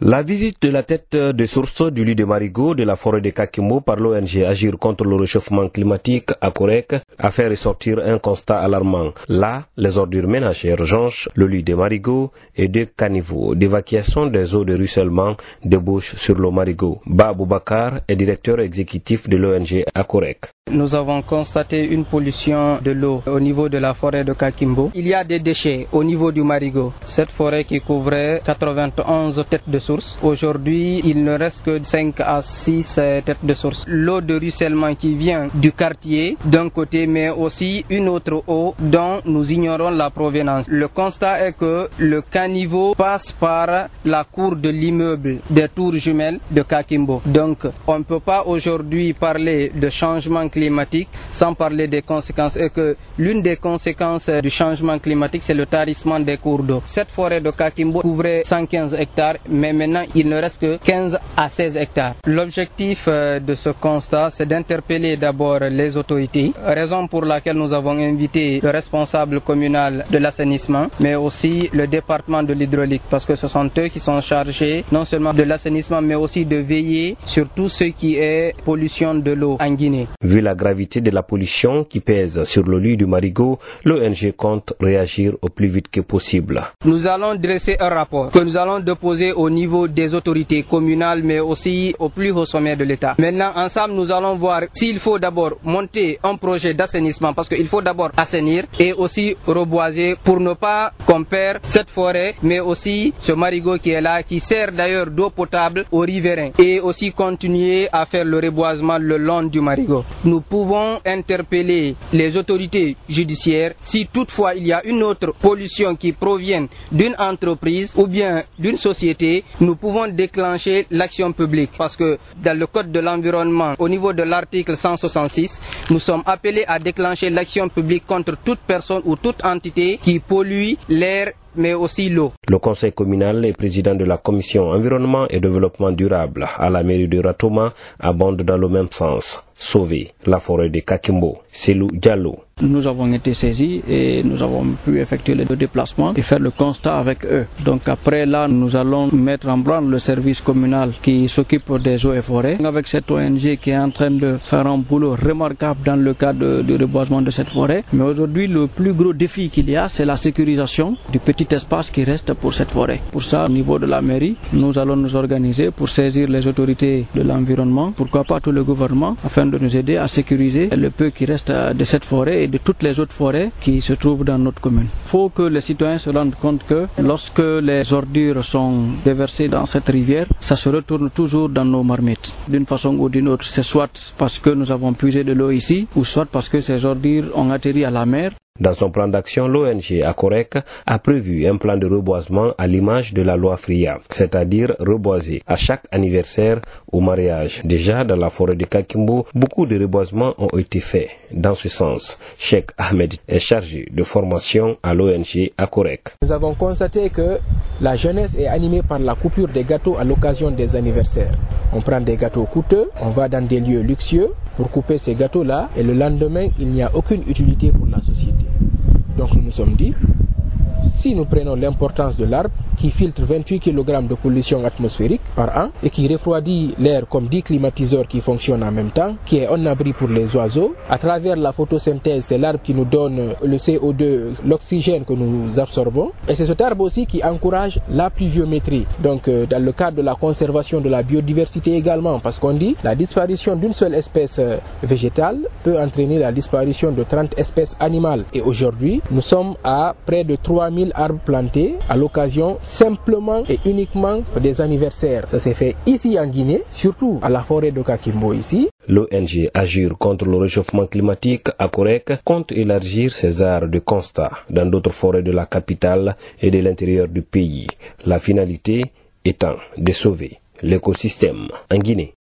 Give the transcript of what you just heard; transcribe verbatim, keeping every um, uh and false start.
La visite de la tête de source du lit de Marigot de la forêt de Kakimbo par l'O N G Agir contre le réchauffement climatique à Korek a fait ressortir un constat alarmant. Là, les ordures ménagères jonchent le lit de Marigot et deux caniveaux d'évacuation des eaux de ruissellement débouchent sur l'eau Marigot. Ba Boubacar est directeur exécutif de l'O N G à Korek. Nous avons constaté une pollution de l'eau au niveau de la forêt de Kakimbo. Il y a des déchets au niveau du Marigot. Cette forêt qui couvrait quatre-vingt-onze têtes de source. Aujourd'hui, il ne reste que cinq à six têtes de source. L'eau de ruissellement qui vient du quartier d'un côté, mais aussi une autre eau dont nous ignorons la provenance. Le constat est que le caniveau passe par la cour de l'immeuble des tours jumelles de Kakimbo. Donc, on ne peut pas aujourd'hui parler de changement climatique sans parler des conséquences, et que l'une des conséquences du changement climatique, c'est le tarissement des cours d'eau. Cette forêt de Kakimbo couvrait cent quinze hectares, mais maintenant il ne reste que quinze à seize hectares. L'objectif de ce constat, c'est d'interpeller d'abord les autorités, raison pour laquelle nous avons invité le responsable communal de l'assainissement, mais aussi le département de l'hydraulique, parce que ce sont eux qui sont chargés non seulement de l'assainissement, mais aussi de veiller sur tout ce qui est pollution de l'eau en Guinée. Vu la gravité de la pollution qui pèse sur le lit du Marigot, l'O N G compte réagir au plus vite que possible. Nous allons dresser un rapport que nous allons déposer au niveau des autorités communales, mais aussi au plus haut sommet de l'État. Maintenant, ensemble, nous allons voir s'il faut d'abord monter un projet d'assainissement, parce qu'il faut d'abord assainir et aussi reboiser pour ne pas qu'on perde cette forêt, mais aussi ce Marigot qui est là, qui sert d'ailleurs d'eau potable aux riverains, et aussi continuer à faire le reboisement le long du Marigot. Nous pouvons interpeller les autorités judiciaires si toutefois il y a une autre pollution qui provient d'une entreprise ou bien d'une société. Nous pouvons déclencher l'action publique, parce que dans le code de l'environnement, au niveau de l'article cent soixante-six, nous sommes appelés à déclencher l'action publique contre toute personne ou toute entité qui pollue l'air mais aussi l'eau. Le conseil communal et président de la commission environnement et développement durable à la mairie de Ratoma abondent dans le même sens. Sauver la forêt de Kakimbo. Selou Diallo. Nous avons été saisis et nous avons pu effectuer le déplacement et faire le constat avec eux. Donc après là, nous allons mettre en branle le service communal qui s'occupe des eaux et forêts. Avec cette O N G qui est en train de faire un boulot remarquable dans le cadre du reboisement de cette forêt. Mais aujourd'hui, le plus gros défi qu'il y a, c'est la sécurisation du petit espace qui reste pour cette forêt. Pour ça, au niveau de la mairie, nous allons nous organiser pour saisir les autorités de l'environnement, pourquoi pas tout le gouvernement, afin de nous aider à sécuriser le peu qui reste de cette forêt et de toutes les autres forêts qui se trouvent dans notre commune. Il faut que les citoyens se rendent compte que lorsque les ordures sont déversées dans cette rivière, ça se retourne toujours dans nos marmites. D'une façon ou d'une autre, c'est soit parce que nous avons puisé de l'eau ici, ou soit parce que ces ordures ont atterri à la mer. Dans son plan d'action, l'O N G à Korek a prévu un plan de reboisement à l'image de la loi Fria, c'est-à-dire reboiser à chaque anniversaire ou mariage. Déjà, dans la forêt de Kakimbo, beaucoup de reboisements ont été faits. Dans ce sens, Cheikh Ahmed est chargé de formation à l'O N G à Korek. Nous avons constaté que la jeunesse est animée par la coupure des gâteaux à l'occasion des anniversaires. On prend des gâteaux coûteux, on va dans des lieux luxueux pour couper ces gâteaux-là, et le lendemain, il n'y a aucune utilité pour la société. Donc nous nous sommes dit, si nous prenons l'importance de l'arbre qui filtre vingt-huit kilogrammes de pollution atmosphérique par an et qui refroidit l'air comme dix climatiseurs qui fonctionnent en même temps, qui est un abri pour les oiseaux, à travers la photosynthèse, c'est l'arbre qui nous donne le C O deux, l'oxygène que nous absorbons, et c'est cet arbre aussi qui encourage la pluviométrie. Donc euh, dans le cadre de la conservation de la biodiversité également, parce qu'on dit la disparition d'une seule espèce euh, végétale peut entraîner la disparition de trente espèces animales. Et aujourd'hui, nous sommes à près de trois mille arbres plantés à l'occasion simplement et uniquement des anniversaires. Ça s'est fait ici en Guinée, surtout à la forêt de Kakimbo ici. L'O N G Agir contre le réchauffement climatique à Korek compte élargir ses aires de constat dans d'autres forêts de la capitale et de l'intérieur du pays. La finalité étant de sauver l'écosystème en Guinée.